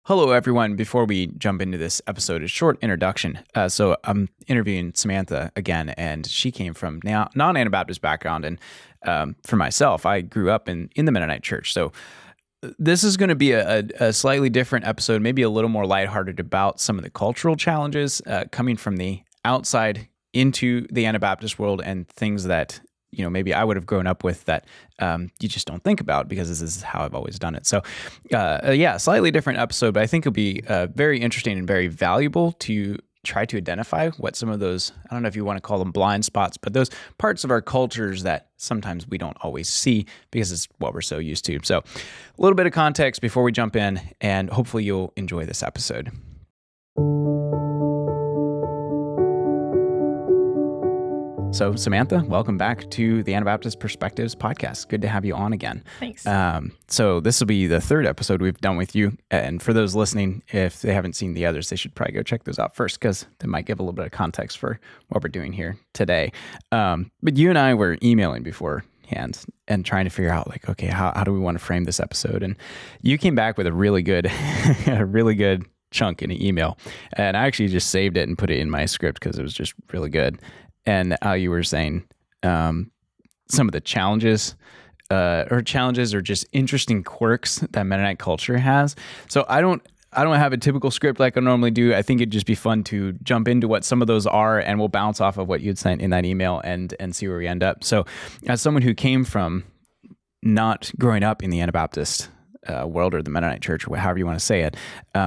Hello, everyone. Before we jump into this episode, a short introduction. So I'm interviewing Samantha again, and she came from non-Anabaptist background. And for myself, I grew up in the Mennonite church. So this is going to be a slightly different episode, maybe a little more lighthearted about some of the cultural challenges coming from the outside into the Anabaptist world and things that maybe I would have grown up with that you just don't think about because this is how I've always done it. So, slightly different episode, but I think it'll be very interesting and very valuable to try to identify what some of those, I don't know if you want to call them blind spots, but those parts of our cultures that sometimes we don't always see because it's what we're so used to. So, a little bit of context before we jump in, and hopefully you'll enjoy this episode. So, Samantha, welcome back to the Anabaptist Perspectives podcast. Good to have you on again. Thanks. So this will be the third episode we've done with you. And for those listening, if they haven't seen the others, they should probably go check those out first because they might give a little bit of context for what we're doing here today. But you and I were emailing beforehand and trying to figure out okay, how do we want to frame this episode? And you came back with a really good chunk in an email. And I actually just saved it and put it in my script because it was just really good. And you were saying some of the challenges or just interesting quirks that Mennonite culture has. So I don't have a typical script like I normally do. I think it'd just be fun to jump into what some of those are, and we'll bounce off of what you'd sent in that email and see where we end up. So as someone who came from not growing up in the Anabaptist world or the Mennonite church, or however you want to say it,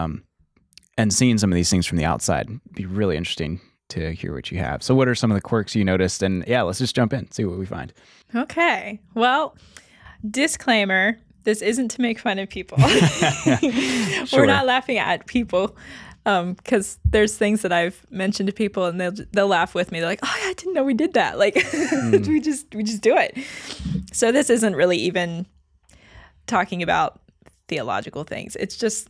and seeing some of these things from the outside, it'd be really interesting to hear what you have. So what are some of the quirks you noticed? And let's just jump in, see what we find. Okay. Well, disclaimer, this isn't to make fun of people. Sure. We're not laughing at people because there's things that I've mentioned to people and they'll laugh with me. They're like, oh, I didn't know we did that. We just do it. So this isn't really even talking about theological things. It's just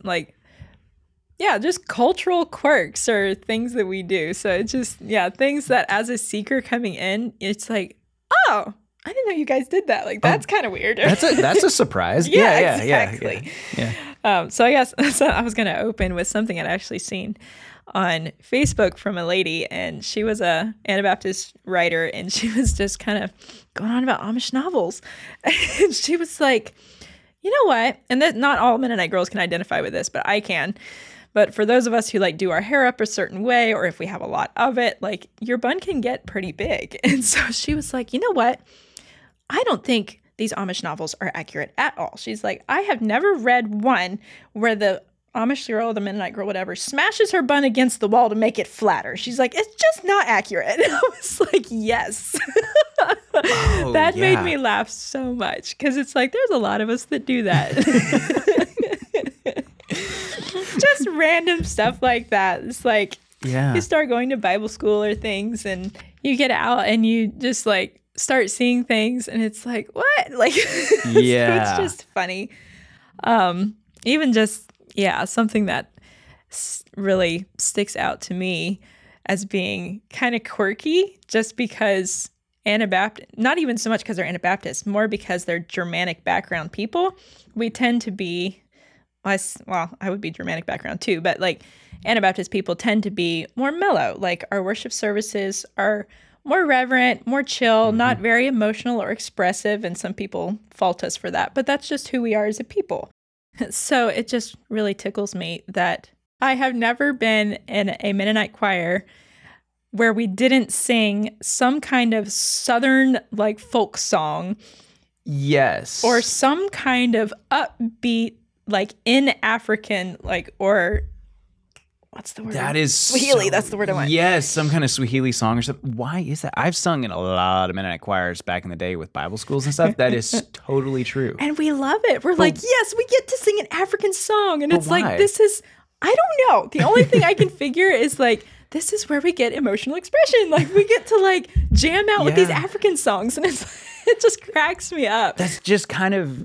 just cultural quirks or things that we do. So it's just, things that as a seeker coming in, it's like, oh, I didn't know you guys did that. That's kind of weird. That's a surprise. Exactly. Yeah. So I guess I was going to open with something I'd actually seen on Facebook from a lady, and she was a Anabaptist writer, and she was just kind of going on about Amish novels. And she was like, you know what? And that not all Mennonite girls can identify with this, but I can. But for those of us who do our hair up a certain way, or if we have a lot of it, your bun can get pretty big. And so she was like, you know what? I don't think these Amish novels are accurate at all. She's like, I have never read one where the Amish girl, the Mennonite girl, whatever, smashes her bun against the wall to make it flatter. She's like, it's just not accurate. And I was like, yes. That made me laugh so much because it's there's a lot of us that do that. Just random stuff like that. It's you start going to Bible school or things and you get out and you just start seeing things and it's what? It's just funny. Even just, something that really sticks out to me as being kind of quirky just because Anabaptist, not even so much because they're Anabaptist, more because they're Germanic background people. We tend to be, I would be Germanic background too, but Anabaptist people tend to be more mellow. Our worship services are more reverent, more chill, not very emotional or expressive. And some people fault us for that, but that's just who we are as a people. So it just really tickles me that I have never been in a Mennonite choir where we didn't sing some kind of Southern folk song. Yes. Or some kind of upbeat in African, or what's the word? That is Swahili. That's the word I want. Yes, some kind of Swahili song or something. Why is that? I've sung in a lot of Mennonite choirs back in the day with Bible schools and stuff. That is totally true. And we love it. We're yes, we get to sing an African song. And it's why? This is, I don't know. The only thing I can figure is this is where we get emotional expression. We get to jam out with these African songs. And it just cracks me up. That's just kind of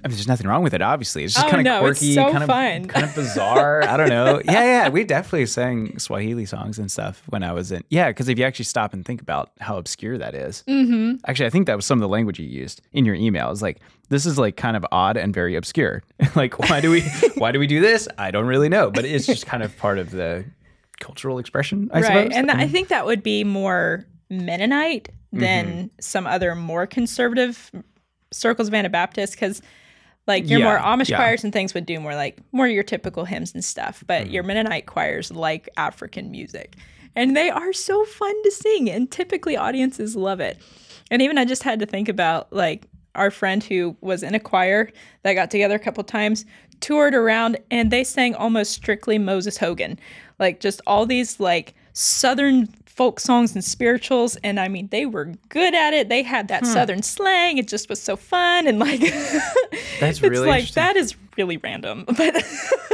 I mean, there's nothing wrong with it, obviously. It's just kind of quirky, it's so kind fun. Kind of bizarre. I don't know. Yeah. We definitely sang Swahili songs and stuff when I was in. Yeah, because if you actually stop and think about how obscure that is. Mm-hmm. Actually, I think that was some of the language you used in your email. It's like, this is like kind of odd and very obscure. Like, why do we do this? I don't really know, but it's just kind of part of the cultural expression, I suppose. And I think that would be more Mennonite than some other more conservative circles of Anabaptists, because like your more Amish choirs and things would do more your typical hymns and stuff, but your Mennonite choirs like African music, and they are so fun to sing, and typically audiences love it. And even I just had to think about like our friend who was in a choir that got together a couple times, toured around, and they sang almost strictly Moses Hogan, like just all these like Southern folk songs and spirituals, and I mean they were good at it. They had that Southern slang. It just was so fun, and like that's really like that is really random, but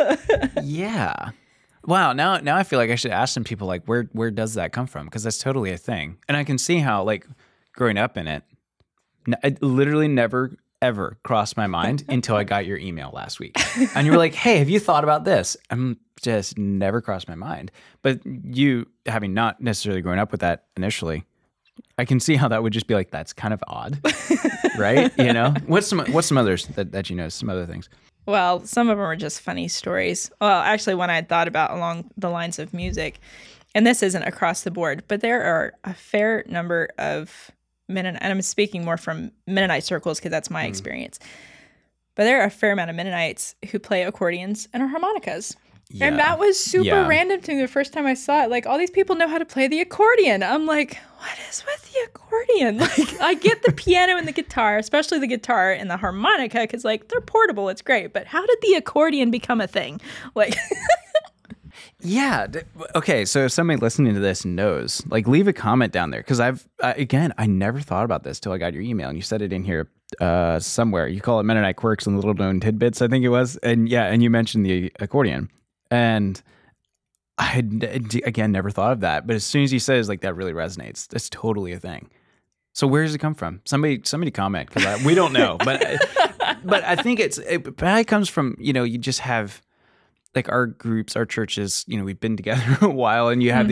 yeah. Wow. Now I feel like I should ask some people like where does that come from, because that's totally a thing, and I can see how like growing up in it, it literally never ever crossed my mind until I got your email last week, and you were like, "Hey, have you thought about this?" Just never crossed my mind. But you, having not necessarily grown up with that initially, I can see how that would just be like, that's kind of odd, right? You know, what's some others that you know, some other things? Well, some of them are just funny stories. Well, actually, one I had thought about along the lines of music, and this isn't across the board, but there are a fair number of Mennonite, and I'm speaking more from Mennonite circles because that's my experience, but there are a fair amount of Mennonites who play accordions and harmonicas. Yeah. And that was super random to me the first time I saw it. Like, all these people know how to play the accordion. I'm like, what is with the accordion? Like, I get the piano and the guitar, especially the guitar and the harmonica, because, like, they're portable. It's great. But how did the accordion become a thing? Like... Yeah. Okay. So if somebody listening to this knows, like, leave a comment down there. Because I never thought about this till I got your email, and you said it in here somewhere. You call it Mennonite Quirks and Little Known Tidbits, I think it was. And you mentioned the accordion. And I had, again, never thought of that. But as soon as you said it, like, that really resonates. That's totally a thing. So where does it come from? Somebody comment, because we don't know. But I think it probably comes from, you just have, like, our groups, our churches, we've been together a while, and you have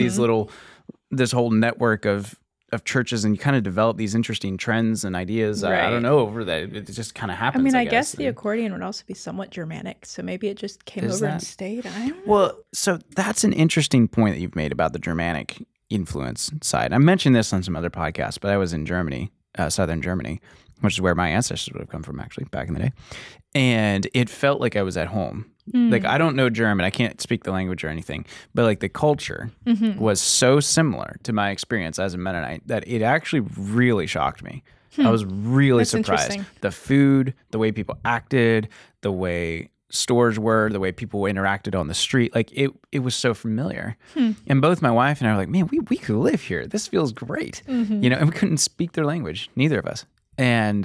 this whole network of churches, and you kind of develop these interesting trends and ideas. Right. I don't know, over that. It just kind of happens. I mean, I guess the accordion would also be somewhat Germanic, so maybe it just came over and stayed. I don't know. Well, so that's an interesting point that you've made about the Germanic influence side. I mentioned this on some other podcasts, but I was in Germany, southern Germany, which is where my ancestors would have come from, actually, back in the day. And it felt like I was at home. Like, I don't know German. I can't speak the language or anything. But, like, the culture was so similar to my experience as a Mennonite that it actually really shocked me. I was really surprised. The food, the way people acted, the way stores were, the way people interacted on the street. Like, it was so familiar. And both my wife and I were like, man, we could live here. This feels great. And we couldn't speak their language, neither of us. And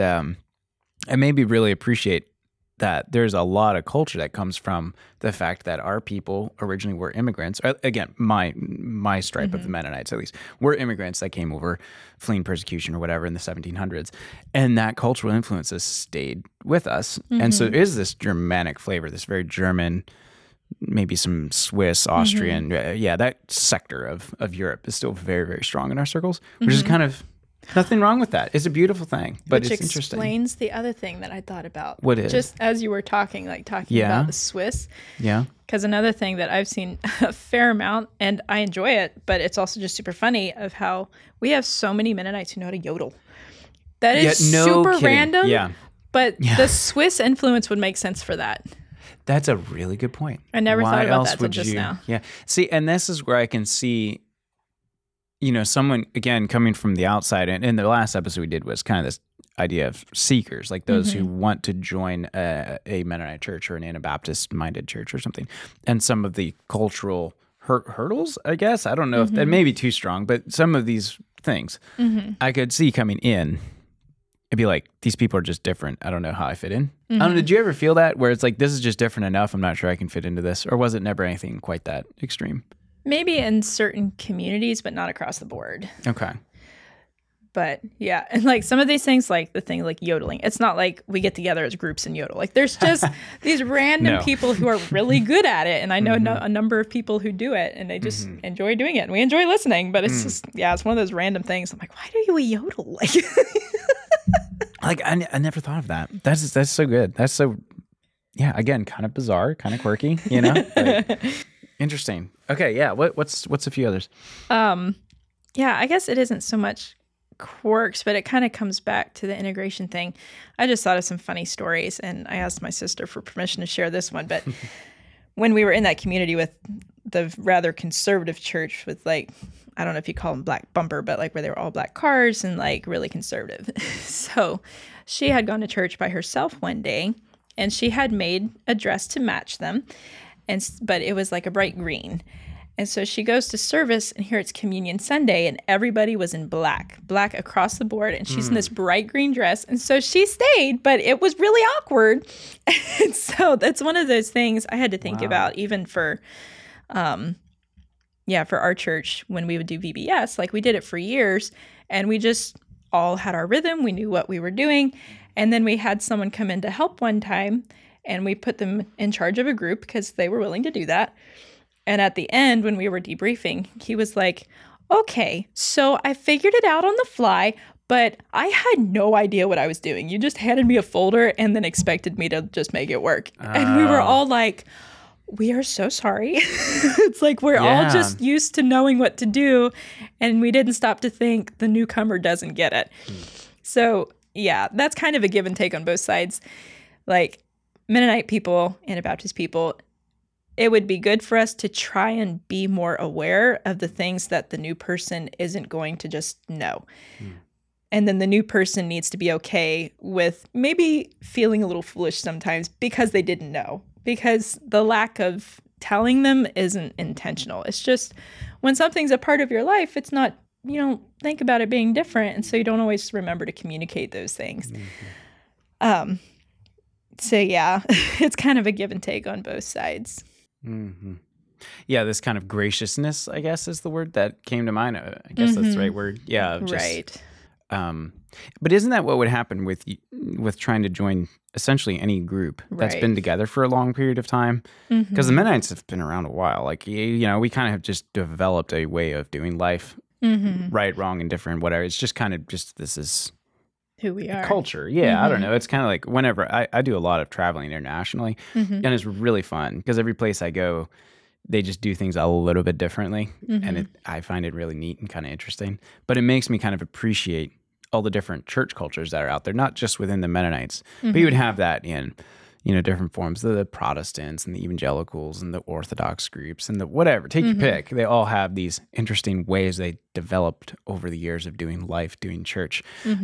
it made me really appreciate that there's a lot of culture that comes from the fact that our people originally were immigrants. Again, my stripe of the Mennonites, at least, were immigrants that came over fleeing persecution or whatever in the 1700s. And that cultural influence has stayed with us. And so there is this Germanic flavor, this very German, maybe some Swiss, Austrian. That sector of Europe is still very, very strong in our circles, which is kind of... Nothing wrong with that. It's a beautiful thing, but it's interesting. Which explains the other thing that I thought about. What is? Just as you were talking about the Swiss. Yeah. Because another thing that I've seen a fair amount, and I enjoy it, but it's also just super funny, of how we have so many Mennonites who know how to yodel. That is super kidding. Random. Yeah. But the Swiss influence would make sense for that. That's a really good point. I never thought about that until just now. Yeah. See, and this is where I can see... someone, again, coming from the outside, and in the last episode we did was kind of this idea of seekers, like those who want to join a Mennonite church or an Anabaptist-minded church or something. And some of the cultural hurdles, I guess, I don't know if that may be too strong, but some of these things I could see coming in. It'd be like, these people are just different. I don't know how I fit in. I don't know, did you ever feel that, where it's like, this is just different enough, I'm not sure I can fit into this? Or was it never anything quite that extreme? Maybe in certain communities, but not across the board. Okay. But yeah, and like some of these things, like the thing like yodeling, it's not like we get together as groups and yodel. Like there's just these random people who are really good at it. And I know a number of people who do it and they just enjoy doing it. And we enjoy listening, but it's just, it's one of those random things. I'm like, why do you yodel? Like, I never thought of that. That's so good. That's so, again, kind of bizarre, kind of quirky, you know? Like, interesting. Okay, yeah. What's a few others? I guess it isn't so much quirks, but it kind of comes back to the integration thing. I just thought of some funny stories, and I asked my sister for permission to share this one. But when we were in that community with the rather conservative church with like, I don't know if you call them black bumper, but like where they were all black cars and like really conservative. So she had gone to church by herself one day, and she had made a dress to match them, but it was like a bright green. And so she goes to service, and here it's Communion Sunday, and everybody was in black across the board, and she's in this bright green dress. And so she stayed, but it was really awkward. And so that's one of those things I had to think about, even for, for our church when we would do VBS. Like we did it for years, and we just all had our rhythm. We knew what we were doing. And then we had someone come in to help one time, and we put them in charge of a group because they were willing to do that. And at the end, when we were debriefing, he was like, okay, so I figured it out on the fly, but I had no idea what I was doing. You just handed me a folder and then expected me to just make it work. And we were all like, we are so sorry. It's like we're all just used to knowing what to do, and we didn't stop to think the newcomer doesn't get it. So, that's kind of a give and take on both sides. Like Mennonite people, Anabaptist people, it would be good for us to try and be more aware of the things that the new person isn't going to just know. And then the new person needs to be okay with maybe feeling a little foolish sometimes because they didn't know, because the lack of telling them isn't intentional. It's just when something's a part of your life, it's not, you don't think about it being different. And so you don't always remember to communicate those things. So it's kind of a give and take on both sides. Yeah, this kind of graciousness, I guess, is the word that came to mind. I guess that's the right word. Yeah, right. But isn't that what would happen with trying to join essentially any group that's been together for a long period of time? Because the Mennonites have been around a while. Like, we kind of have just developed a way of doing life, right, wrong, and different, whatever. It's just kind of this is who we are. Culture. Yeah, I don't know. It's kind of like whenever I do a lot of traveling internationally, and it's really fun because every place I go, they just do things a little bit differently. And I find it really neat and kind of interesting. But it makes me kind of appreciate all the different church cultures that are out there, not just within the Mennonites, but you would have that in, different forms, the Protestants and the evangelicals and the Orthodox groups and the whatever, take your pick. They all have these interesting ways they developed over the years of doing life, doing church.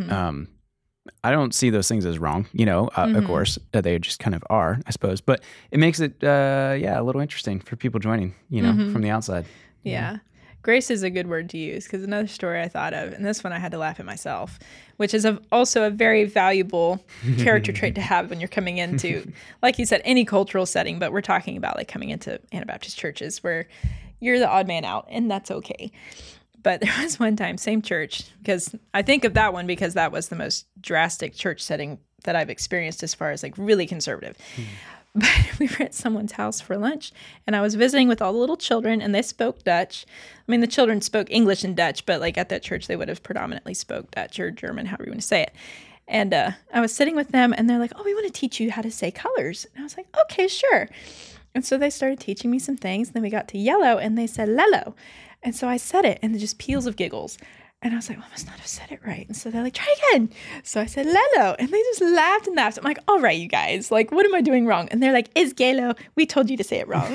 I don't see those things as wrong, of course, they just kind of are, I suppose. But it makes it, a little interesting for people joining, from the outside. Yeah. Grace is a good word to use because another story I thought of, and this one I had to laugh at myself, which is also a very valuable character trait to have when you're coming into, like you said, any cultural setting, but we're talking about like coming into Anabaptist churches where you're the odd man out, and that's okay. But there was one time, same church, because I think of that one because that was the most drastic church setting that I've experienced as far as like really conservative. But we were at someone's house for lunch, and I was visiting with all the little children, and they spoke Dutch. I mean, the children spoke English and Dutch, but like at that church, they would have predominantly spoke Dutch or German, however you want to say it. And I was sitting with them, and they're like, oh, we want to teach you how to say colors. And I was like, okay, sure. And so they started teaching me some things. And then we got to yellow, and they said lello. And so I said it, and just peals of giggles. And I was like, well, I must not have said it right. And so they're like, try again. So I said, lello. And they just laughed and laughed. I'm like, all right, you guys, like, what am I doing wrong? And they're like, is galo. We told you to say it wrong.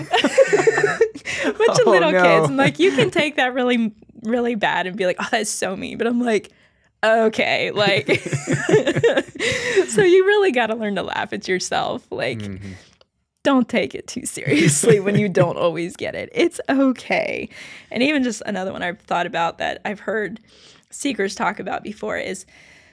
Bunch of little kids. And like, you can take that really, really bad and be like, oh, that's so mean. But I'm like, okay, like, so you really got to learn to laugh at yourself. Like, don't take it too seriously when you don't always get it. It's okay. And even just another one I've thought about that I've heard seekers talk about before is,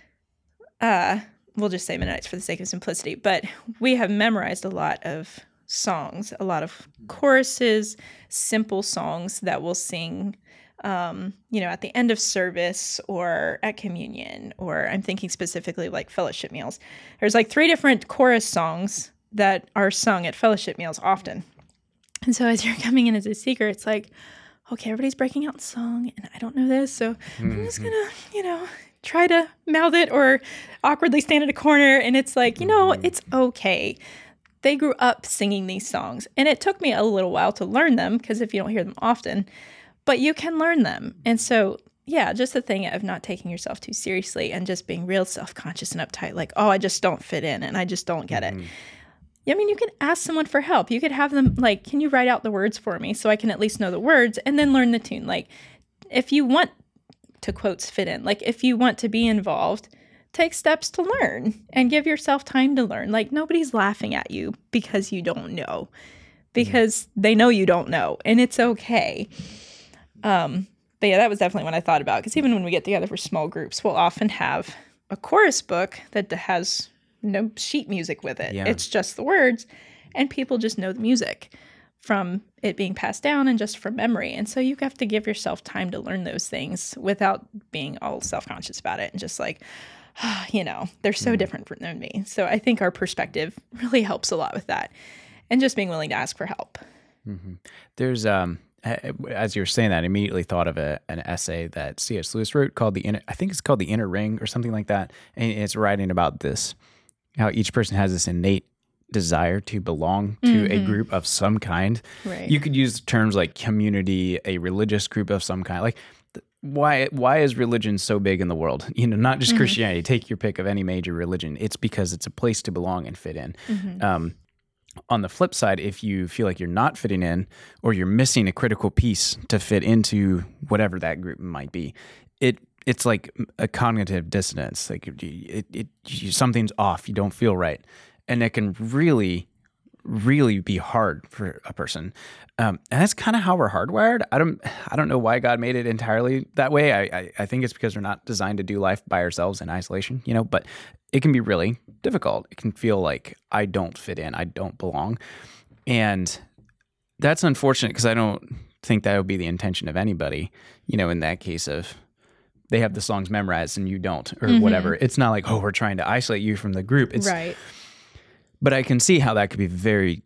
we'll just say Mennonites for the sake of simplicity, but we have memorized a lot of songs, a lot of choruses, simple songs that we'll sing at the end of service or at communion, or I'm thinking specifically like fellowship meals. There's like 3 different chorus songs that are sung at fellowship meals often. And so as you're coming in as a seeker, it's like, okay, everybody's breaking out in song and I don't know this. So I'm just going to, try to mouth it or awkwardly stand in a corner. And it's like, it's okay. They grew up singing these songs. And it took me a little while to learn them because if you don't hear them often, but you can learn them. And so, yeah, just the thing of not taking yourself too seriously and just being real self-conscious and uptight, like, oh, I just don't fit in and I just don't get it. I mean, you can ask someone for help. You could have them like, can you write out the words for me so I can at least know the words and then learn the tune? Like, if you want to quotes fit in, like if you want to be involved, take steps to learn and give yourself time to learn. Like nobody's laughing at you because you don't know, because they know you don't know and it's okay. But yeah, that was definitely what I thought about, because even when we get together for small groups, we'll often have a chorus book that has no sheet music with it. Yeah. It's just the words, and people just know the music from it being passed down and just from memory. And so you have to give yourself time to learn those things without being all self-conscious about it and just like, they're so different from me. So I think our perspective really helps a lot with that, and just being willing to ask for help. Mm-hmm. There's as you were saying that, I immediately thought of an essay that C.S. Lewis wrote called The Inner Ring or something like that. And it's writing about this, how each person has this innate desire to belong to a group of some kind. Right. You could use terms like community, a religious group of some kind. Like, why is religion so big in the world? Not just Christianity. Take your pick of any major religion. It's because it's a place to belong and fit in. On the flip side, if you feel like you're not fitting in or you're missing a critical piece to fit into whatever that group might be, it's like a cognitive dissonance. Like something's off. You don't feel right. And it can really, really be hard for a person. And that's kind of how we're hardwired. I don't know why God made it entirely that way. I think it's because we're not designed to do life by ourselves in isolation, but it can be really difficult. It can feel like I don't fit in, I don't belong. And that's unfortunate, because I don't think that would be the intention of anybody, in that case of they have the songs memorized and you don't, or whatever. It's not like, oh, we're trying to isolate you from the group. It's right. But I can see how that could be very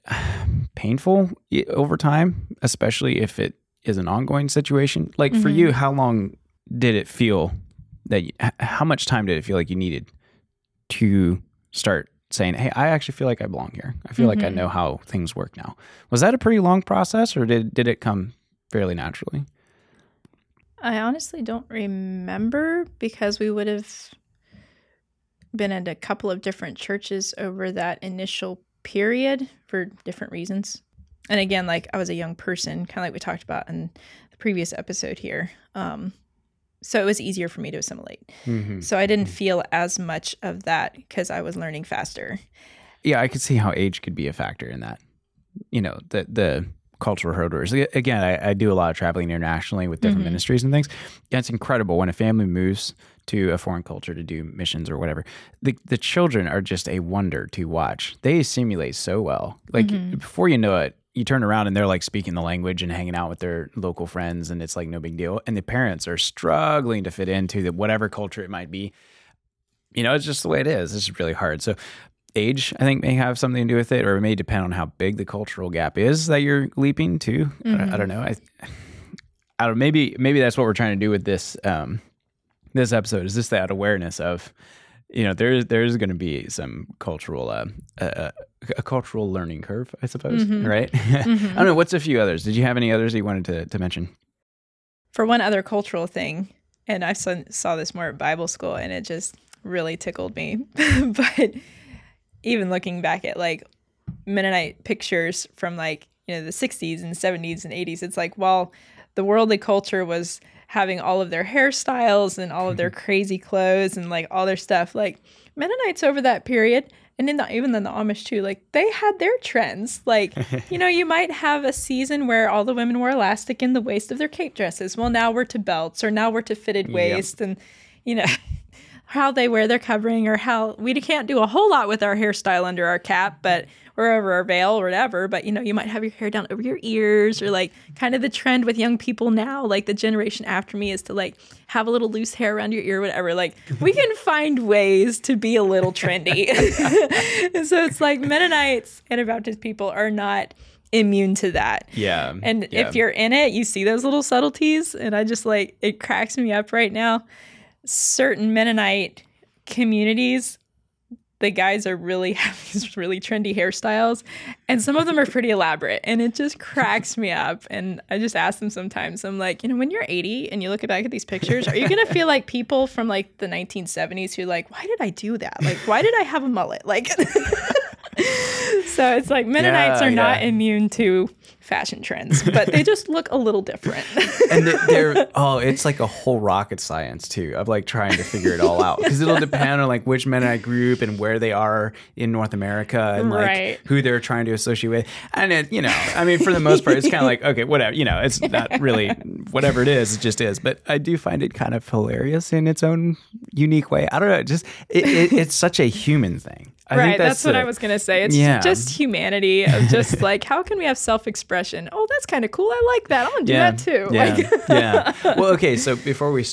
painful over time, especially if it is an ongoing situation. Like for you, how long did it feel how much time did it feel like you needed to start saying, hey, I actually feel like I belong here. I feel like I know how things work now. Was that a pretty long process, or did it come fairly naturally? I honestly don't remember, because we would have been at a couple of different churches over that initial period for different reasons. And again, like I was a young person, kind of like we talked about in the previous episode here. So it was easier for me to assimilate. So I didn't feel as much of that because I was learning faster. Yeah, I could see how age could be a factor in that. The cultural hurdles. Again, I do a lot of traveling internationally with different ministries and things. And it's incredible when a family moves to a foreign culture to do missions or whatever. The children are just a wonder to watch. They assimilate so well. Like before you know it, you turn around and they're like speaking the language and hanging out with their local friends, and it's like no big deal. And the parents are struggling to fit into whatever culture it might be. It's just the way it is. It's really hard. So age, I think, may have something to do with it, or it may depend on how big the cultural gap is that you're leaping to. I don't know. I don't. Maybe that's what we're trying to do with this this episode, is just that awareness of, there's going to be some cultural a cultural learning curve, I suppose, right? I don't know. What's a few others? Did you have any others that you wanted to mention? For one other cultural thing, and I saw this more at Bible school, and it just really tickled me. But even looking back at like Mennonite pictures from like, the 60s and 70s and 80s, it's like, while the worldly culture was having all of their hairstyles and all of their crazy clothes and like all their stuff, like Mennonites over that period, and even in the Amish too, like they had their trends. Like, you might have a season where all the women wore elastic in the waist of their cape dresses. Well, now we're to belts, or now we're to fitted waist. And, how they wear their covering, or how we can't do a whole lot with our hairstyle under our cap, but or over our veil or whatever. But, you know, you might have your hair down over your ears, or like kind of the trend with young people now, like the generation after me, is to like have a little loose hair around your ear, whatever. Like we can find ways to be a little trendy. And so it's like Mennonites and Anabaptist people are not immune to that. Yeah. And if you're in it, you see those little subtleties. And I just like, it cracks me up right now. Certain Mennonite communities, the guys are really having these really trendy hairstyles, and some of them are pretty elaborate, and it just cracks me up. And I just ask them sometimes, I'm like, you know, when you're 80 and you look back at these pictures, are you going to feel like people from like the 1970s who like, why did I do that? Like, why did I have a mullet? Like, so it's like Mennonites are not immune to fashion trends, but they just look a little different. And it's like a whole rocket science too, of like trying to figure it all out, because it'll depend on like which Mennonite group and where they are in North America, and like who they're trying to associate with. And it, you know, I mean, for the most part, it's kind of like, okay, whatever, you know, it's not really whatever it just is. But I do find it kind of hilarious in its own unique way. I don't know, just it's such a human thing. I think that's what I was going to say. It's just humanity of just like, how can we have self-expression? Oh, that's kind of cool. I like that. I'm going to do that too. Yeah. Well, okay. So before we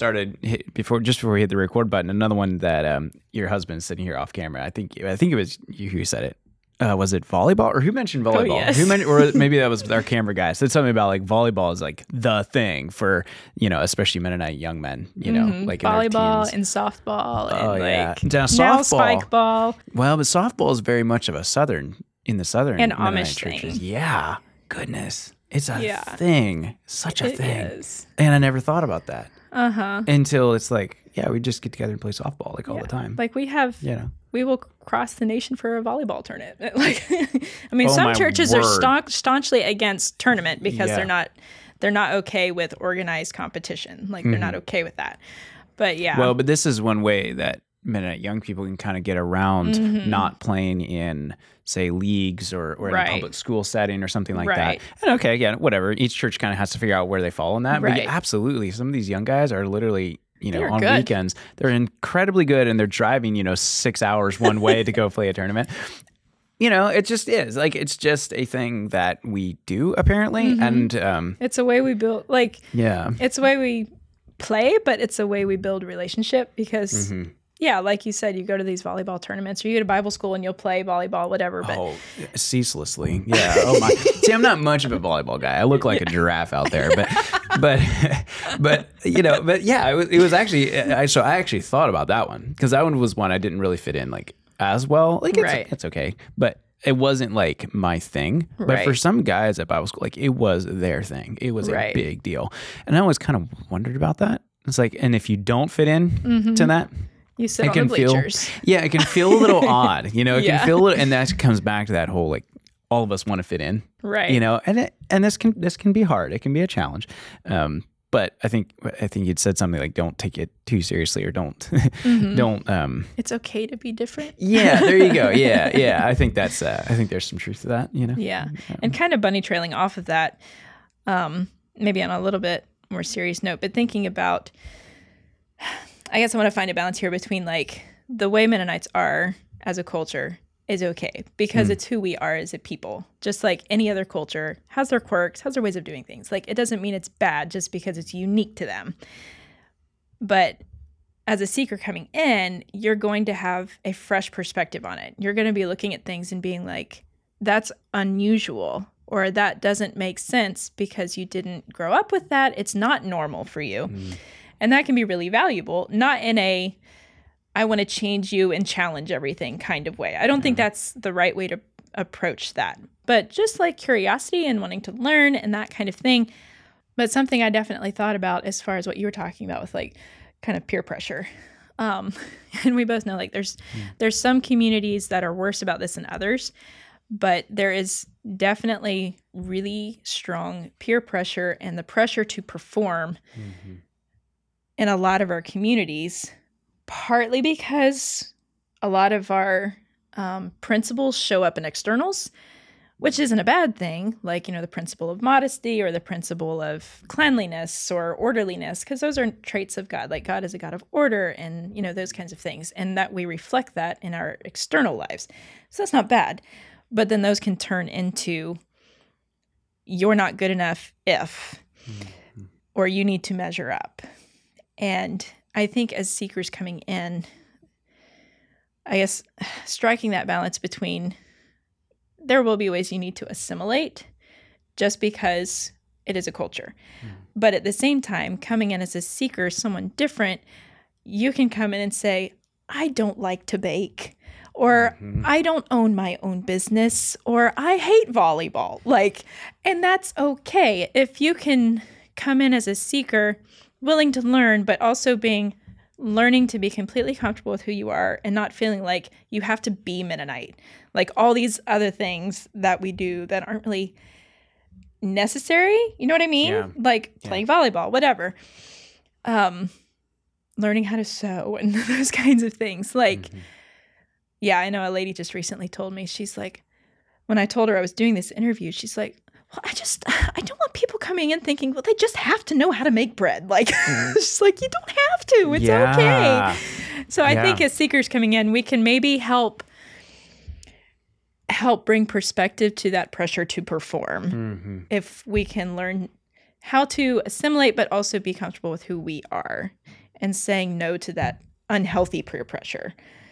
hit the record button, another one that your husband's sitting here off camera, I think it was you who said it. Was it volleyball, or who mentioned volleyball? Oh, yes. Or maybe that was our camera guy. Said something about like volleyball is like the thing for, you know, especially Mennonite young men, you know, like volleyball in their teens. and softball And now spike ball. Well, but softball is very much of a southern and Mennonite Amish churches. thing. Yeah, goodness, it's a thing, such a thing. It is. And I never thought about that until it's like, yeah, we just get together and play softball like all the time. Like we have, you know. We will cross the nation for a volleyball tournament. Like, I mean, some churches are staunchly against tournament because they're not okay with organized competition. Like they're not okay with that. But yeah. Well, but this is one way that Mennonite young people can kind of get around not playing in, say, leagues or in a public school setting or something like that. And okay, again, whatever. Each church kind of has to figure out where they fall in that. But yeah, absolutely, some of these young guys are literally, you know, on weekends, they're incredibly good, and they're driving, you know, 6 hours one way to go play a tournament. You know, it just is like, it's just a thing that we do apparently. And it's a way we build, like, it's a way we play, but it's a way we build relationship because yeah, like you said, you go to these volleyball tournaments, or you go to Bible school and you'll play volleyball, whatever. But ceaselessly. Yeah. Oh my. See, I'm not much of a volleyball guy. I look like a giraffe out there, but you know, but yeah, it was actually. So I actually thought about that one, because that one was one I didn't really fit in like as well. Like it's okay, but it wasn't like my thing. But for some guys at Bible school, like it was their thing. It was a big deal, and I always kind of wondered about that. It's like, and if you don't fit in to that. You sit on the bleachers. It can feel a little odd, you know. It can feel a little, and that comes back to that whole like, all of us want to fit in, right? You know, and this can be hard. It can be a challenge. But I think you'd said something like, don't take it too seriously, or don't. It's okay to be different. Yeah, there you go. Yeah. I think that's. I think there's some truth to that. You know. Yeah, and kind of bunny trailing off of that, maybe on a little bit more serious note, but thinking about. I guess I want to find a balance here between like the way Mennonites are as a culture is okay because it's who we are as a people. Just like any other culture has their quirks, has their ways of doing things. Like it doesn't mean it's bad just because it's unique to them. But as a seeker coming in, you're going to have a fresh perspective on it. You're going to be looking at things and being like, that's unusual, or that doesn't make sense because you didn't grow up with that. It's not normal for you. And that can be really valuable, not in a, I want to change you and challenge everything kind of way. I don't think that's the right way to approach that. But just like curiosity and wanting to learn and that kind of thing. But something I definitely thought about as far as what you were talking about with like kind of peer pressure. And we both know like there's some communities that are worse about this than others. But there is definitely really strong peer pressure and the pressure to perform in a lot of our communities, partly because a lot of our principles show up in externals, which isn't a bad thing, like, the principle of modesty or the principle of cleanliness or orderliness, because those are traits of God. Like, God is a God of order and, those kinds of things, and that we reflect that in our external lives. So that's not bad. But then those can turn into, you're not good enough if, or you need to measure up. And I think as seekers coming in, I guess striking that balance between, there will be ways you need to assimilate just because it is a culture. But at the same time, coming in as a seeker, someone different, you can come in and say, I don't like to bake, or I don't own my own business, or I hate volleyball. And that's okay. If you can come in as a seeker, willing to learn, but also learning to be completely comfortable with who you are and not feeling like you have to be Mennonite. Like all these other things that we do that aren't really necessary. You know what I mean? Yeah. Like playing volleyball, whatever. Learning how to sew and those kinds of things. Yeah, I know a lady just recently told me, she's like, when I told her I was doing this interview, she's like, well, I don't want people coming in thinking, well, they just have to know how to make bread. She's like, you don't have to. It's okay. So I think as seekers coming in, we can maybe help bring perspective to that pressure to perform. If we can learn how to assimilate, but also be comfortable with who we are and saying no to that unhealthy peer pressure,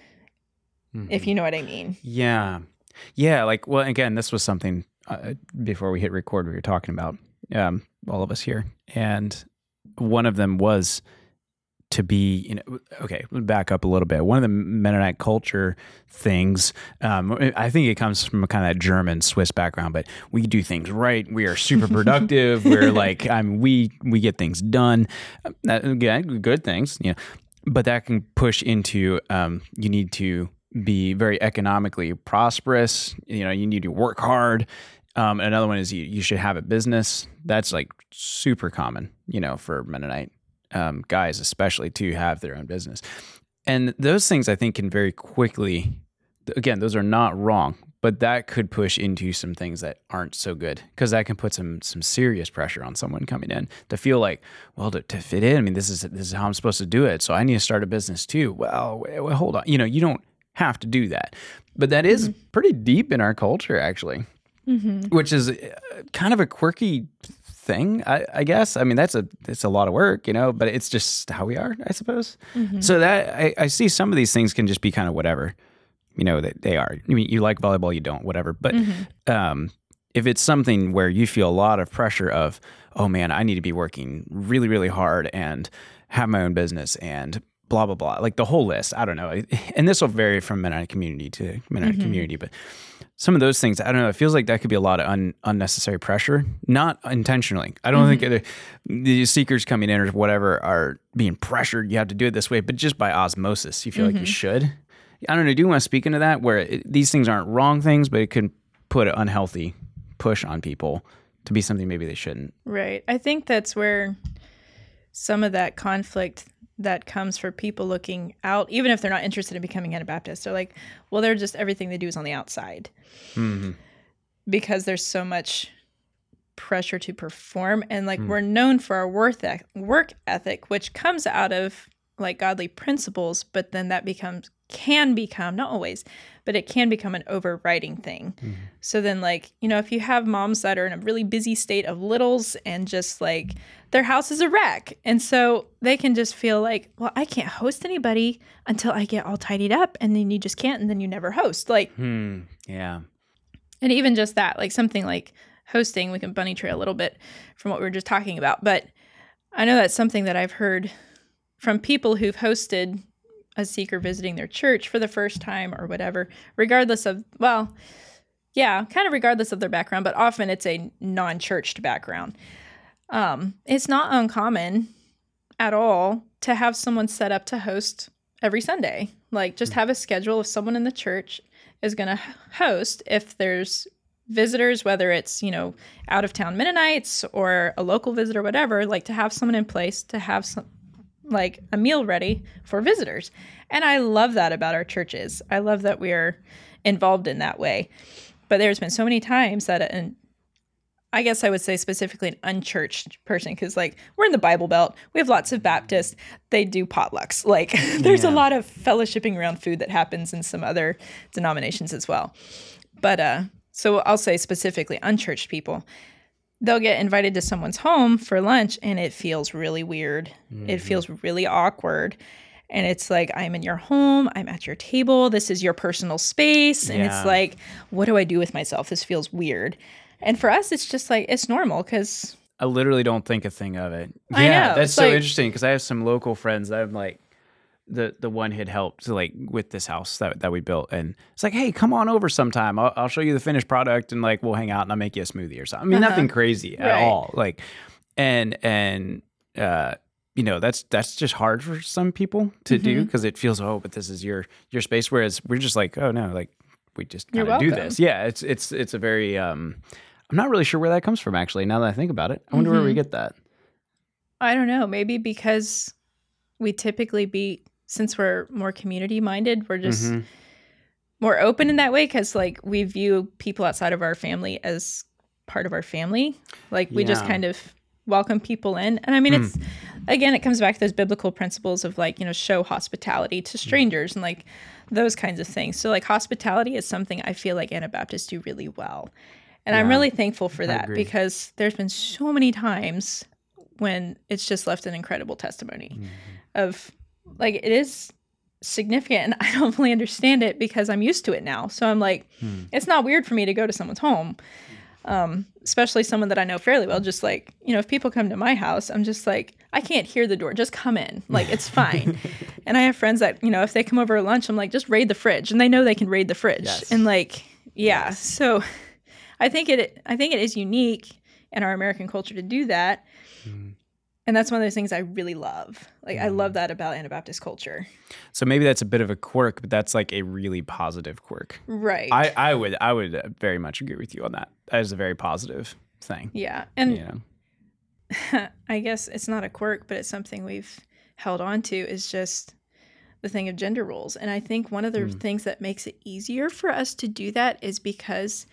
if you know what I mean. Yeah. Well, again, this was something before we hit record, we were talking about, all of us here. And one of them was to be, okay, back up a little bit. One of the Mennonite culture things, I think it comes from a kind of German Swiss background, but we do things right. We are super productive. We're we get things done. Again, good things, but that can push into, you need to be very economically prosperous. You need to work hard. Another one is you should have a business. That's super common, for Mennonite guys, especially, to have their own business. And those things I think can very quickly, again, those are not wrong, but that could push into some things that aren't so good, because that can put some serious pressure on someone coming in to feel like, well, to fit in, I mean, this is how I'm supposed to do it. So I need to start a business too. Well, hold on. You don't have to do that. But that is pretty deep in our culture, actually, which is kind of a quirky thing, I guess. I mean, it's a lot of work, but it's just how we are, I suppose. So that I see some of these things can just be kind of whatever, that they are. I mean, you like volleyball, you don't, whatever. But if it's something where you feel a lot of pressure of, oh man, I need to be working really, really hard and have my own business and blah, blah, blah, like the whole list. I don't know. And this will vary from Mennonite community to Mennonite community, but some of those things, I don't know, it feels like that could be a lot of unnecessary pressure, not intentionally. I don't think the seekers coming in or whatever are being pressured, you have to do it this way, but just by osmosis, you feel like you should. I don't know, do you want to speak into that, where these things aren't wrong things, but it can put an unhealthy push on people to be something maybe they shouldn't? Right. I think that's where some of that conflict that comes for people looking out, even if they're not interested in becoming Anabaptist, they're like, well, they're just, everything they do is on the outside. Because there's so much pressure to perform. And we're known for our work ethic, which comes out of godly principles, but then that can become, not always, but it can become an overriding thing. So then if you have moms that are in a really busy state of littles and just their house is a wreck, and so they can just feel like, well, I can't host anybody until I get all tidied up, and then you just can't, and then you never host. Yeah. And even just that, something like hosting, we can bunny trail a little bit from what we were just talking about, but I know that's something that I've heard from people who've hosted a seeker visiting their church for the first time or whatever, regardless of, regardless of their background, but often it's a non-churched background. It's not uncommon at all to have someone set up to host every Sunday. Just have a schedule if someone in the church is going to host. If there's visitors, whether it's, out of town Mennonites or a local visitor, whatever, to have someone in place to have some, a meal ready for visitors. And I love that about our churches. I love that we are involved in that way. But there's been so many times that I guess I would say specifically an unchurched person, because like we're in the Bible Belt. We have lots of Baptists. They do potlucks. Like there's a lot of fellowshipping around food that happens in some other denominations as well. But so I'll say specifically unchurched people. They'll get invited to someone's home for lunch and it feels really weird. Mm-hmm. It feels really awkward. And it's like, I'm in your home, I'm at your table, this is your personal space. And it's like, what do I do with myself? This feels weird. And for us, it's just like, it's normal because I literally don't think a thing of it. I know. That's so interesting because I have some local friends that I'm like, the one had helped like with this house that we built, and it's like, hey, come on over sometime. I'll show you the finished product, and like we'll hang out and I'll make you a smoothie or something. I mean, nothing crazy at all. Like, and you know, that's just hard for some people to do because it feels, oh, but this is your space. Whereas we're just like, oh no, like we just kind of do this. Yeah, it's a very I'm not really sure where that comes from actually. Now that I think about it, I wonder where we get that. I don't know. Maybe because we typically since we're more community minded, we're just more open in that way because like we view people outside of our family as part of our family. Like we just kind of welcome people in. And I mean, it's, again, it comes back to those biblical principles of like, you know, show hospitality to strangers and like those kinds of things. So like hospitality is something I feel like Anabaptists do really well. And I'm really thankful for that because there's been so many times when it's just left an incredible testimony of like, it is significant and I don't fully understand it because I'm used to it now. So I'm like, it's not weird for me to go to someone's home. Especially someone that I know fairly well, just like, you know, if people come to my house, I'm just like, I can't hear the door, just come in. Like, it's fine. And I have friends that, you know, if they come over to lunch, I'm like, just raid the fridge. And they know they can raid the fridge. Yes. And like, so I think it is unique in our American culture to do that. And that's one of those things I really love. Like, I love that about Anabaptist culture. So maybe that's a bit of a quirk, but that's like a really positive quirk. Right. I would very much agree with you on that. That is a very positive thing. Yeah. And I guess it's not a quirk, but it's something we've held on to is just the thing of gender roles. And I think one of the things that makes it easier for us to do that is because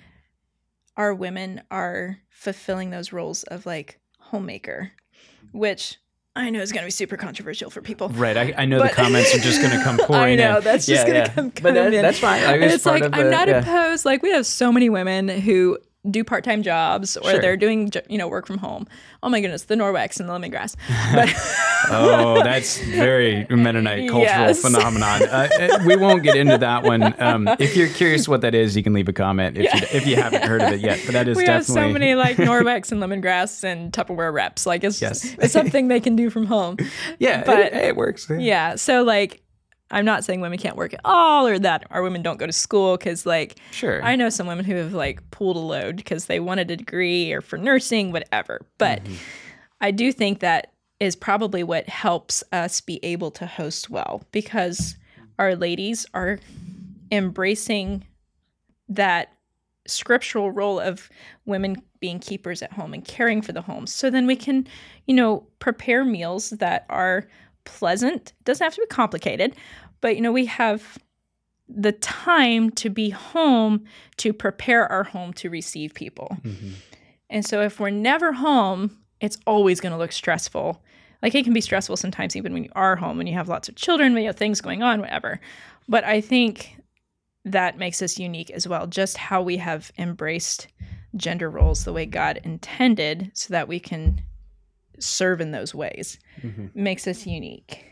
our women are fulfilling those roles of like homemaker, which I know is going to be super controversial for people. Right. I know the comments are just going to come pouring in. I know. That's just going to come but in. That's fine. It's like, I'm not opposed. Like, we have so many women who do part-time jobs or they're doing, you know, work from home. Oh my goodness, the Norwex and the lemongrass. But oh, that's very Mennonite cultural phenomenon. We won't get into that one. If you're curious what that is, you can leave a comment if you haven't heard of it yet. But that is definitely... have so many like Norwex and lemongrass and Tupperware reps. Like it's something they can do from home. Yeah, but it works. Yeah, so like I'm not saying women can't work at all or that our women don't go to school because like I know some women who have like pulled a load because they wanted a degree or for nursing, whatever. But I do think that is probably what helps us be able to host well because our ladies are embracing that scriptural role of women being keepers at home and caring for the home. So then we can, you know, prepare meals that are pleasant. It doesn't have to be complicated, but you know, we have the time to be home to prepare our home to receive people. And so if we're never home, it's always going to look stressful. Like it can be stressful sometimes even when you are home and you have lots of children, when you have things going on, whatever. But I think that makes us unique as well, just how we have embraced gender roles the way God intended so that we can serve in those ways. Makes us unique.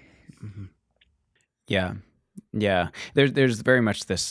Yeah. There's very much this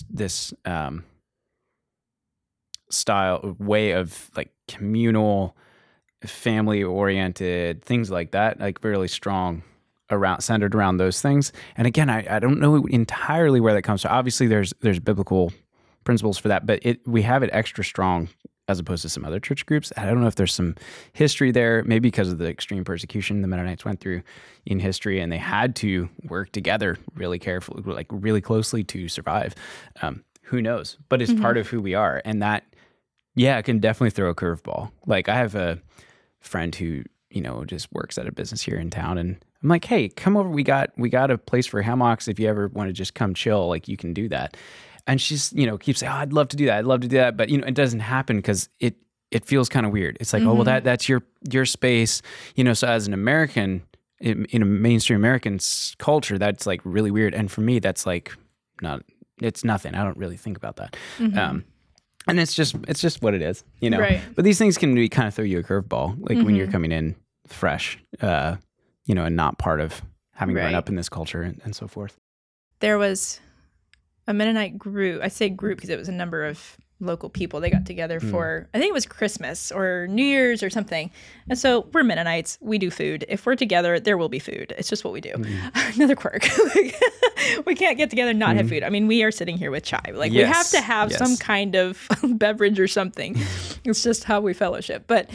style way of like communal, family oriented things like that, like really strong centered around those things. And again, I don't know entirely where that comes from. Obviously, there's biblical principles for that, but we have it extra strong as opposed to some other church groups. I don't know if there's some history there, maybe because of the extreme persecution the Mennonites went through in history, and they had to work together really carefully, like really closely to survive. Who knows? But it's part of who we are. And that, it can definitely throw a curveball. Like I have a friend who, you know, just works at a business here in town, and I'm like, hey, come over. We got a place for hammocks. If you ever want to just come chill, like you can do that. and she's, keeps saying, oh, I'd love to do that. I'd love to do that. But, it doesn't happen because it feels kind of weird. It's like, oh, well, that's your space, so as an American, in a mainstream American culture, that's like really weird. And for me, that's like it's nothing. I don't really think about that. And it's just what it is, Right. But these things can really kind of throw you a curveball, like when you're coming in fresh, and not part of having grown up in this culture and so forth. There was a Mennonite group. I say group because it was a number of local people. They got together for, I think it was Christmas or New Year's or something. And so we're Mennonites. We do food. If we're together, there will be food. It's just what we do. Another quirk. We can't get together and not have food. I mean, we are sitting here with chai. Like we have to have some kind of beverage or something. It's just how we fellowship. But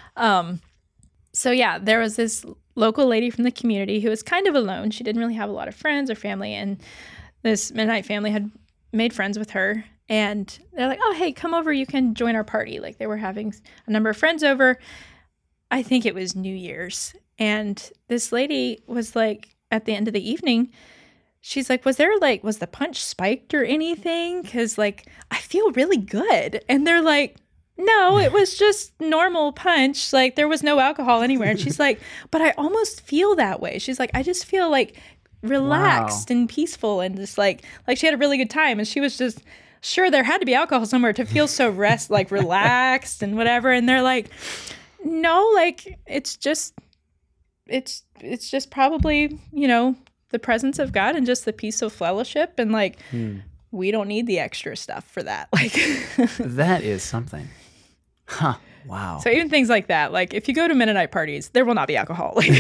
so yeah, there was this local lady from the community who was kind of alone. She didn't really have a lot of friends or family. And this Mennonite family had made friends with her. And they're like, oh, hey, come over. You can join our party. Like they were having a number of friends over. I think it was New Year's. And this lady was like, at the end of the evening, she's like, was the punch spiked or anything? Because like, I feel really good. And they're like, no, it was just normal punch. Like there was no alcohol anywhere. And she's like, but I almost feel that way. She's like, I just feel like relaxed and peaceful and just like she had a really good time. And she was just... Sure, there had to be alcohol somewhere to feel so relaxed and whatever. And they're like, no, like it's just probably, the presence of God and just the peace of fellowship. And like, we don't need the extra stuff for that. Like that is something. Huh. Wow. So even things like that, like if you go to Mennonite parties, there will not be alcohol. Like,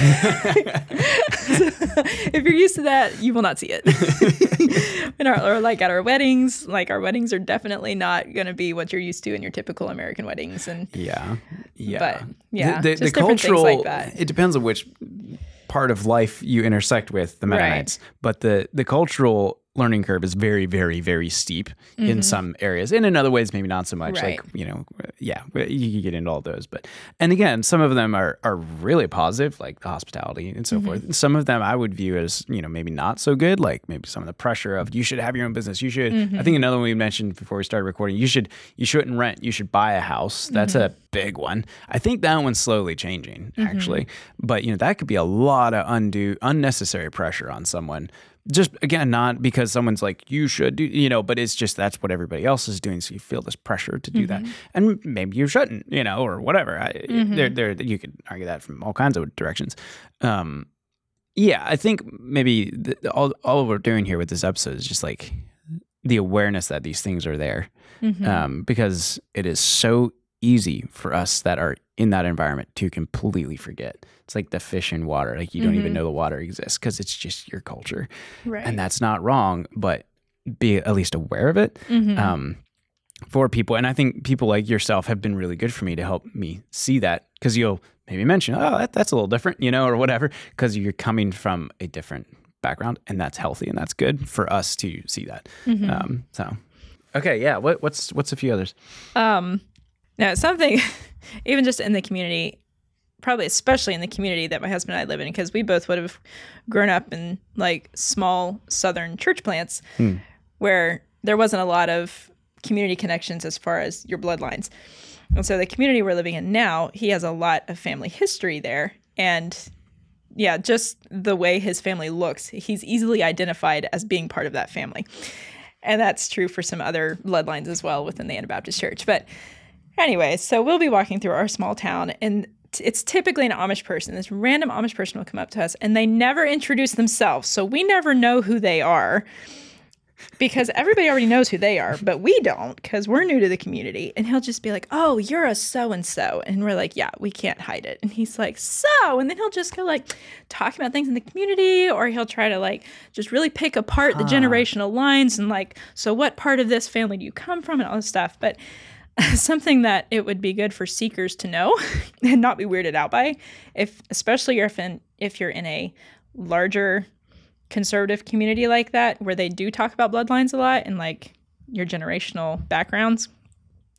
if you're used to that, you will not see it. Or like at our weddings, like our weddings are definitely not going to be what you're used to in your typical American weddings. And but the cultural, things like that. It depends on which part of life you intersect with the Mennonites, but the cultural learning curve is very, very, very steep in some areas, and in other ways maybe not so much. Right. Like you can get into all those, and again, some of them are really positive, like the hospitality and so forth. And some of them I would view as maybe not so good, like maybe some of the pressure of you should have your own business. You should. I think another one we mentioned before we started recording. You shouldn't rent. You should buy a house. That's a big one. I think that one's slowly changing actually, but that could be a lot of unnecessary pressure on someone. Just again, not because someone's like, you should do, but it's just that's what everybody else is doing. So you feel this pressure to do that. And maybe you shouldn't, or whatever. You could argue that from all kinds of directions. I think maybe all we're doing here with this episode is just like the awareness that these things are there. Because it is so easy for us that are in that environment to completely forget. It's like the fish in water. Like you don't even know the water exists because it's just your culture. Right. And that's not wrong, but be at least aware of it for people. And I think people like yourself have been really good for me to help me see that, because you'll maybe mention, oh, that's a little different, or whatever, because you're coming from a different background, and that's healthy and that's good for us to see that. Okay. Yeah. What's a few others? Now, something, even just in the community, probably especially in the community that my husband and I live in, because we both would have grown up in like small southern church plants where there wasn't a lot of community connections as far as your bloodlines. And so the community we're living in now, he has a lot of family history there. And just the way his family looks, he's easily identified as being part of that family. And that's true for some other bloodlines as well within the Anabaptist Church. But anyway, so we'll be walking through our small town, and it's typically an Amish person. This random Amish person will come up to us, and they never introduce themselves. So we never know who they are because everybody already knows who they are, but we don't because we're new to the community. And he'll just be like, oh, you're a so-and-so. And we're like, yeah, we can't hide it. And he's like, so, and then he'll just go like talking about things in the community, or he'll try to like just really pick apart the generational lines and like, so what part of this family do you come from and all this stuff. But something that it would be good for seekers to know and not be weirded out by, especially if you're in a larger conservative community like that, where they do talk about bloodlines a lot and like your generational backgrounds.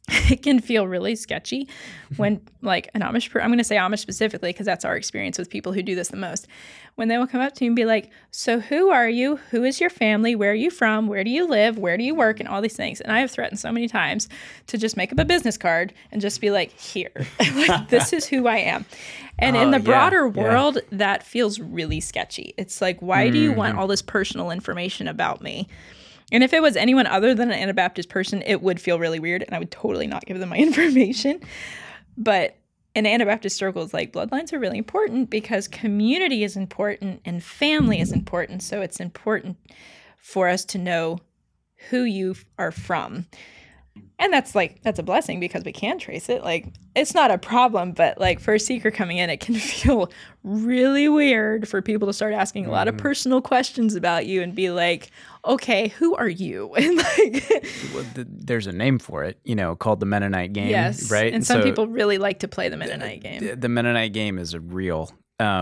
it can feel really sketchy when like an Amish I'm going to say Amish specifically because that's our experience with people who do this the most. When they will come up to you and be like, so who are you? Who is your family? Where are you from? Where do you live? Where do you work? And all these things. And I have threatened so many times to just make up a business card and just be like, here, like, this is who I am. And in the broader world, that feels really sketchy. It's like, why do you want all this personal information about me? And if it was anyone other than an Anabaptist person, it would feel really weird, and I would totally not give them my information. But in Anabaptist circles, like, bloodlines are really important because community is important and family is important. So it's important for us to know who you are from. And that's a blessing because we can trace it. Like, it's not a problem, but like for a seeker coming in, it can feel really weird for people to start asking a lot of personal questions about you and be like, okay, who are you? And like, well, there's a name for it, called the Mennonite game. Yes, right. And some people really like to play the Mennonite game. The Mennonite game is a real,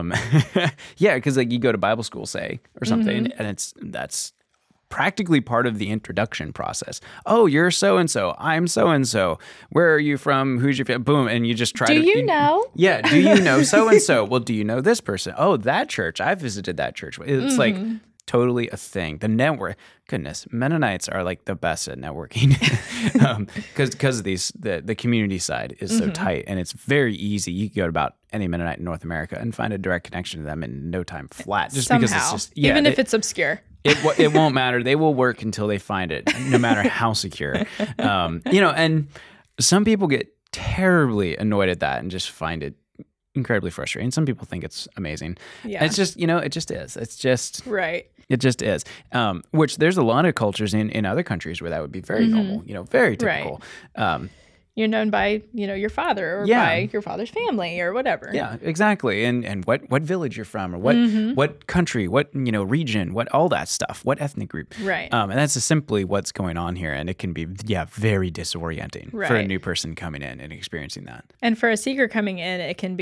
because like you go to Bible school, say, or something, and that's practically part of the introduction process. Oh, you're so-and-so. I'm so-and-so. Where are you from? Who's your family? Boom. And you just try do you know? Yeah. Do you know so-and-so? Well, do you know this person? Oh, that church. I visited that church. It's like totally a thing. The network. Goodness, Mennonites are like the best at networking because of the community side is so tight, and it's very easy. You can go to about any Mennonite in North America and find a direct connection to them in no time flat. Just somehow, because it's just even if it's obscure. It won't matter. They will work until they find it, no matter how secure. And some people get terribly annoyed at that and just find it incredibly frustrating. Some people think it's amazing. Yeah. It's just, it just is. It's just right. It just is. Which there's a lot of cultures in other countries where that would be very normal, very typical. Right. You're known by, your father or by your father's family or whatever. Yeah, exactly. And what village you're from or what country, what, region, what all that stuff, what ethnic group. Right. And that's just simply what's going on here. And it can be, very disorienting for a new person coming in and experiencing that. And for a seeker coming in, it can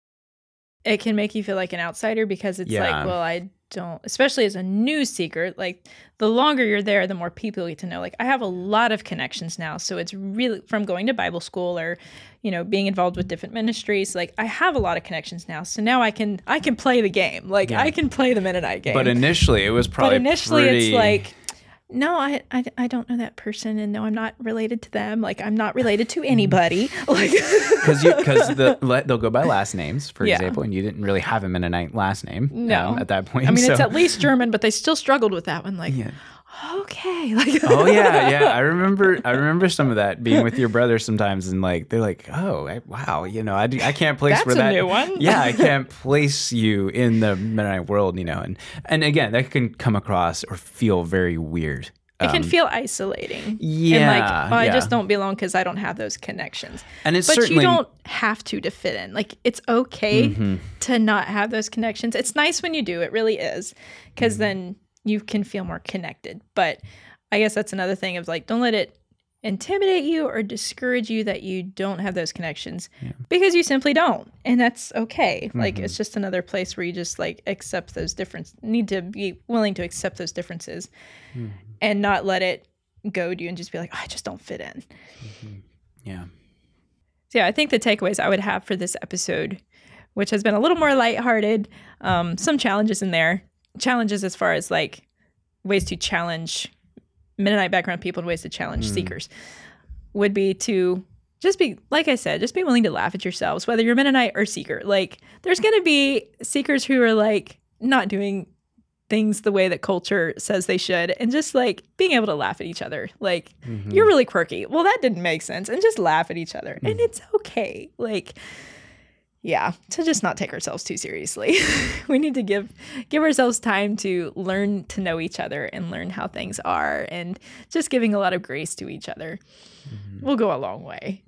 make you feel like an outsider because it's like, well, I don't, especially as a new seeker, like the longer you're there, the more people you get to know. Like I have a lot of connections now. So it's really from going to Bible school or, being involved with different ministries. Like I have a lot of connections now. So now I can play the game. Like I can play the Mennonite game. But initially it was probably it's like, no, I don't know that person, and no, I'm not related to them. Like I'm not related to anybody. Like because they'll go by last names, for example, and you didn't really have a Mennonite last name at that point. I mean, it's at least German, but they still struggled with that one. Like, okay, like oh yeah. I remember some of that being with your brother sometimes, and like they're like, oh wow, I can't place that's where that. That's a new one. Yeah, I can't place you in the Mennonite world, and again, that can come across or feel very weird. It can feel isolating. Yeah. And like, I just don't belong because I don't have those connections. And it's but certainly, you don't have to fit in. Like, it's okay to not have those connections. It's nice when you do. It really is. Because then you can feel more connected. But I guess that's another thing of like, don't let it intimidate you or discourage you that you don't have those connections because you simply don't. And that's okay. Like, it's just another place where you just like accept those differences, need to be willing to accept those differences and not let it goad you and just be like, oh, I just don't fit in. Yeah. So yeah, I think the takeaways I would have for this episode, which has been a little more lighthearted, some challenges in there, challenges as far as like ways to challenge Mennonite background people and ways to challenge seekers, would be to just be, like I said, just be willing to laugh at yourselves, whether you're Mennonite or seeker. Like there's going to be seekers who are like not doing things the way that culture says they should, and just like being able to laugh at each other. Like you're really quirky. Well, that didn't make sense, and just laugh at each other. And it's okay. Like, yeah, to just not take ourselves too seriously. We need to give ourselves time to learn to know each other and learn how things are, and just giving a lot of grace to each other will go a long way.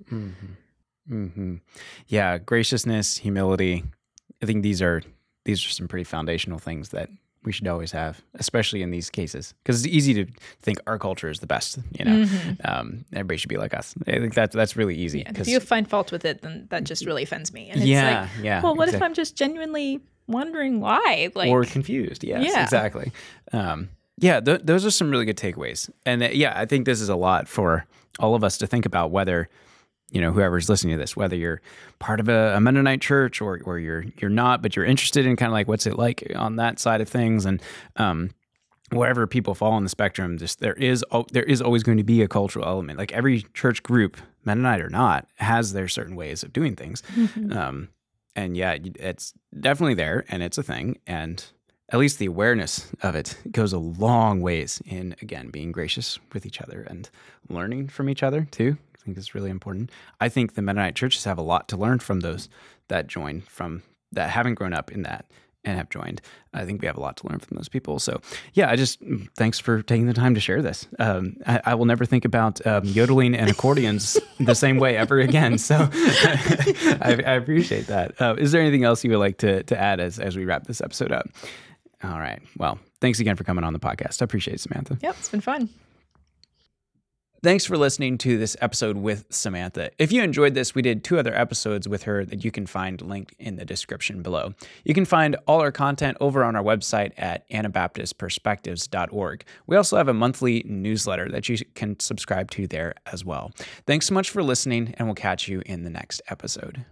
Yeah, graciousness, humility. I think these are some pretty foundational things that we should always have, especially in these cases, because it's easy to think our culture is the best. Everybody should be like us. I think that's really easy. Yeah, if you find fault with it, then that just really offends me. And it's well, what if I'm just genuinely wondering why? Like, or confused. Yes, exactly. Those are some really good takeaways. And I think this is a lot for all of us to think about whether, whoever's listening to this, whether you're part of a Mennonite church or you're not, but you're interested in kind of like what's it like on that side of things, and wherever people fall on the spectrum, just there is always going to be a cultural element. Like every church group, Mennonite or not, has their certain ways of doing things. Mm-hmm. And yeah, it's definitely there, and it's a thing, and at least the awareness of it goes a long ways in, again, being gracious with each other and learning from each other too. I think it's really important. I think the Mennonite churches have a lot to learn from those that join, from that haven't grown up in that and have joined. I think we have a lot to learn from those people. So yeah, thanks for taking the time to share this. I will never think about yodeling and accordions the same way ever again. So I appreciate that. Is there anything else you would like to add as we wrap this episode up? All right. Well, thanks again for coming on the podcast. I appreciate it, Samantha. Yep, it's been fun. Thanks for listening to this episode with Samantha. If you enjoyed this, we did 2 other episodes with her that you can find linked in the description below. You can find all our content over on our website at anabaptistperspectives.org. We also have a monthly newsletter that you can subscribe to there as well. Thanks so much for listening, and we'll catch you in the next episode.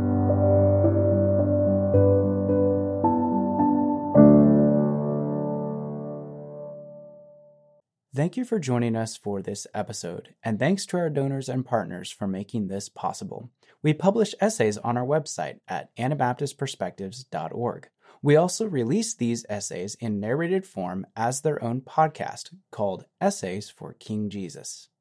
Thank you for joining us for this episode, and thanks to our donors and partners for making this possible. We publish essays on our website at anabaptistperspectives.org. We also release these essays in narrated form as their own podcast called Essays for King Jesus.